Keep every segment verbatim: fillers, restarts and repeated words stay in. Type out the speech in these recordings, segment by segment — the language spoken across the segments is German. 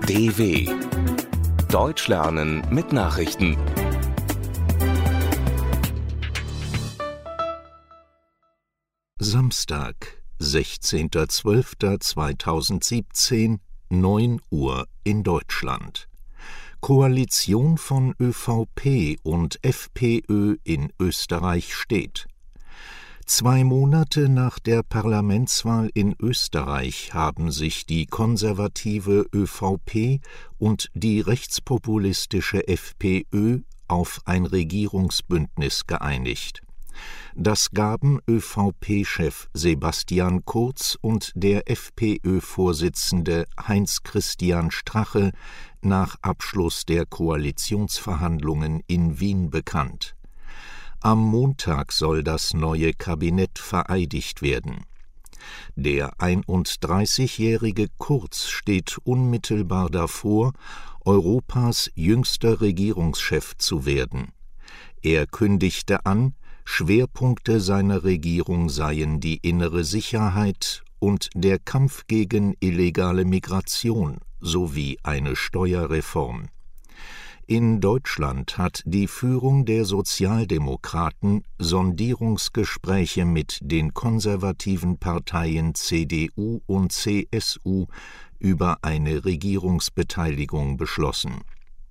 D W Deutsch lernen mit Nachrichten. Samstag, sechzehnter zwölfter zweitausendsiebzehn, neun Uhr in Deutschland. Koalition von ÖVP und FPÖ in Österreich steht. Zwei Monate nach der Parlamentswahl in Österreich haben sich die konservative ÖVP und die rechtspopulistische FPÖ auf ein Regierungsbündnis geeinigt. Das gaben ÖVP-Chef Sebastian Kurz und der FPÖ-Vorsitzende Heinz-Christian Strache nach Abschluss der Koalitionsverhandlungen in Wien bekannt. Am Montag soll das neue Kabinett vereidigt werden. Der einunddreißigjährige Kurz steht unmittelbar davor, Europas jüngster Regierungschef zu werden. Er kündigte an, Schwerpunkte seiner Regierung seien die innere Sicherheit und der Kampf gegen illegale Migration sowie eine Steuerreform. In Deutschland hat die Führung der Sozialdemokraten Sondierungsgespräche mit den konservativen Parteien C D U und C S U über eine Regierungsbeteiligung beschlossen.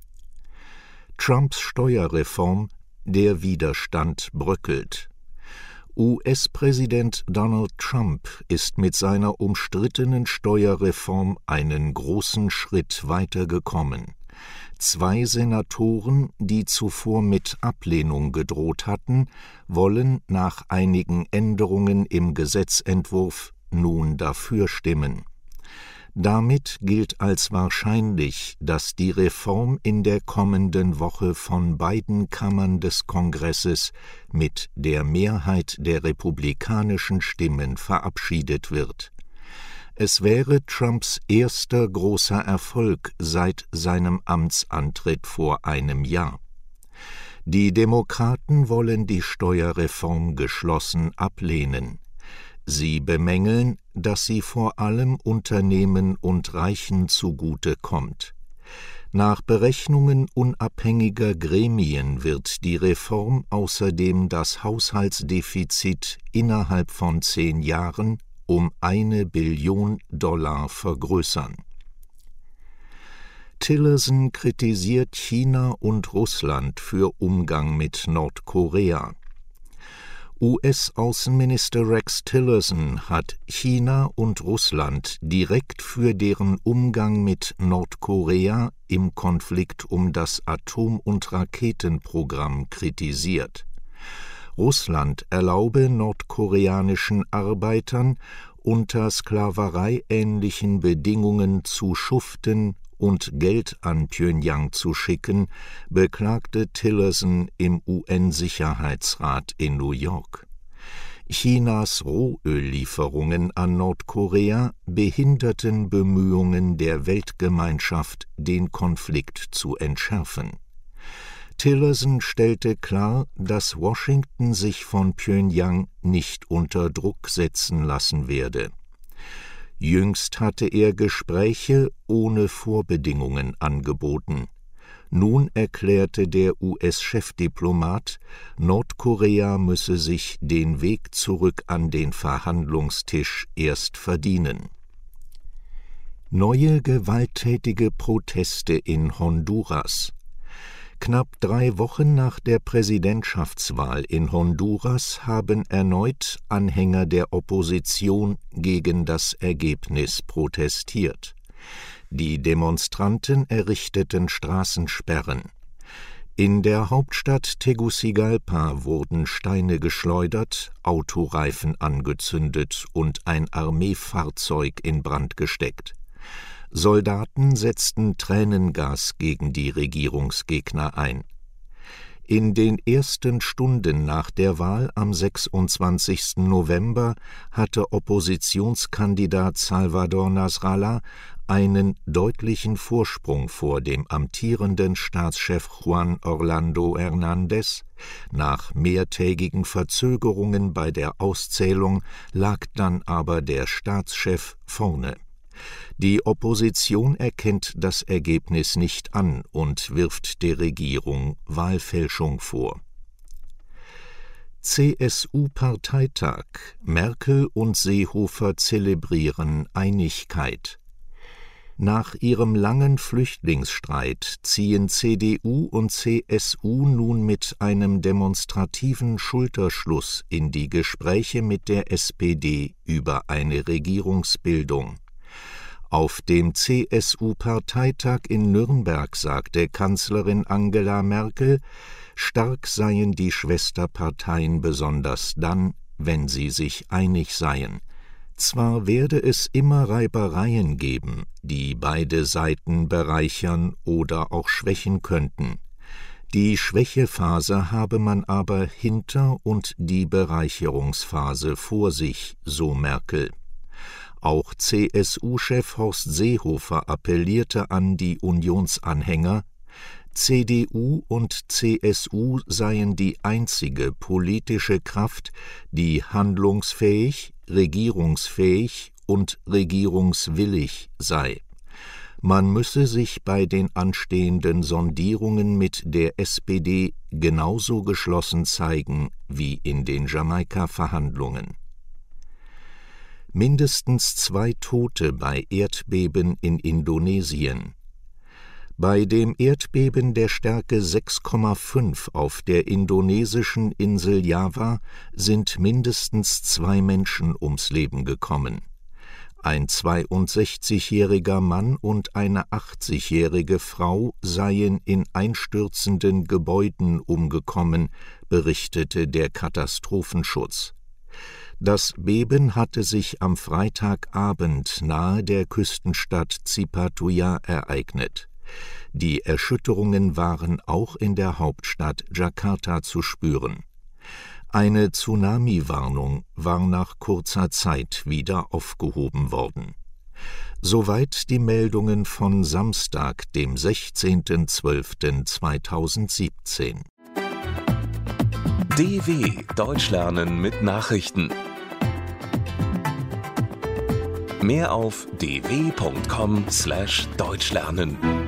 Trumps Steuerreform: Der Widerstand bröckelt. U S-Präsident Donald Trump ist mit seiner umstrittenen Steuerreform einen großen Schritt weitergekommen. Zwei Senatoren, die zuvor mit Ablehnung gedroht hatten, wollen nach einigen Änderungen im Gesetzentwurf nun dafür stimmen. Damit gilt als wahrscheinlich, dass die Reform in der kommenden Woche von beiden Kammern des Kongresses mit der Mehrheit der republikanischen Stimmen verabschiedet wird. Es wäre Trumps erster großer Erfolg seit seinem Amtsantritt vor einem Jahr. Die Demokraten wollen die Steuerreform geschlossen ablehnen. Sie bemängeln, dass sie vor allem Unternehmen und Reichen zugute kommt. Nach Berechnungen unabhängiger Gremien wird die Reform außerdem das Haushaltsdefizit innerhalb von zehn Jahren um eine Billion Dollar vergrößern. Tillerson kritisiert China und Russland für Umgang mit Nordkorea. U S-Außenminister Rex Tillerson hat China und Russland direkt für deren Umgang mit Nordkorea im Konflikt um das Atom- und Raketenprogramm kritisiert. Russland erlaube nordkoreanischen Arbeitern, unter sklavereiähnlichen Bedingungen zu schuften und Geld an Pyongyang zu schicken, beklagte Tillerson im U N-Sicherheitsrat in New York. Chinas Rohöllieferungen an Nordkorea behinderten Bemühungen der Weltgemeinschaft, den Konflikt zu entschärfen. Tillerson stellte klar, dass Washington sich von Pyongyang nicht unter Druck setzen lassen werde. Jüngst hatte er Gespräche ohne Vorbedingungen angeboten. Nun erklärte der U S-Chefdiplomat, Nordkorea müsse sich den Weg zurück an den Verhandlungstisch erst verdienen. Neue gewalttätige Proteste in Honduras. Knapp drei Wochen nach der Präsidentschaftswahl in Honduras haben erneut Anhänger der Opposition gegen das Ergebnis protestiert. Die Demonstranten errichteten Straßensperren. In der Hauptstadt Tegucigalpa wurden Steine geschleudert, Autoreifen angezündet und ein Armeefahrzeug in Brand gesteckt. Soldaten setzten Tränengas gegen die Regierungsgegner ein. In den ersten Stunden nach der Wahl am sechsundzwanzigsten November hatte Oppositionskandidat Salvador Nasrallah einen deutlichen Vorsprung vor dem amtierenden Staatschef Juan Orlando Hernández. Nach mehrtägigen Verzögerungen bei der Auszählung lag dann aber der Staatschef vorne. Die Opposition erkennt das Ergebnis nicht an und wirft der Regierung Wahlfälschung vor. C S U-Parteitag: Merkel und Seehofer zelebrieren Einigkeit. Nach ihrem langen Flüchtlingsstreit ziehen C D U und C S U nun mit einem demonstrativen Schulterschluss in die Gespräche mit der S P D über eine Regierungsbildung. Auf dem C S U-Parteitag in Nürnberg sagte Kanzlerin Angela Merkel, stark seien die Schwesterparteien besonders dann, wenn sie sich einig seien. Zwar werde es immer Reibereien geben, die beide Seiten bereichern oder auch schwächen könnten. Die Schwächephase habe man aber hinter und die Bereicherungsphase vor sich, so Merkel. Auch C S U-Chef Horst Seehofer appellierte an die Unionsanhänger, C D U und C S U seien die einzige politische Kraft, die handlungsfähig, regierungsfähig und regierungswillig sei. Man müsse sich bei den anstehenden Sondierungen mit der S P D genauso geschlossen zeigen wie in den Jamaika-Verhandlungen. Mindestens zwei Tote bei Erdbeben in Indonesien. Bei dem Erdbeben der Stärke sechs Komma fünf auf der indonesischen Insel Java sind mindestens zwei Menschen ums Leben gekommen. Ein zweiundsechzigjähriger Mann und eine achtzigjährige Frau seien in einstürzenden Gebäuden umgekommen, berichtete der Katastrophenschutz. Das Beben hatte sich am Freitagabend nahe der Küstenstadt Cipatujah ereignet. Die Erschütterungen waren auch in der Hauptstadt Jakarta zu spüren. Eine Tsunami-Warnung war nach kurzer Zeit wieder aufgehoben worden. Soweit die Meldungen von Samstag, dem sechzehnten zwölften zweitausendsiebzehn. D W Deutsch lernen mit Nachrichten. Mehr auf d w punkt com slash deutsch lernen.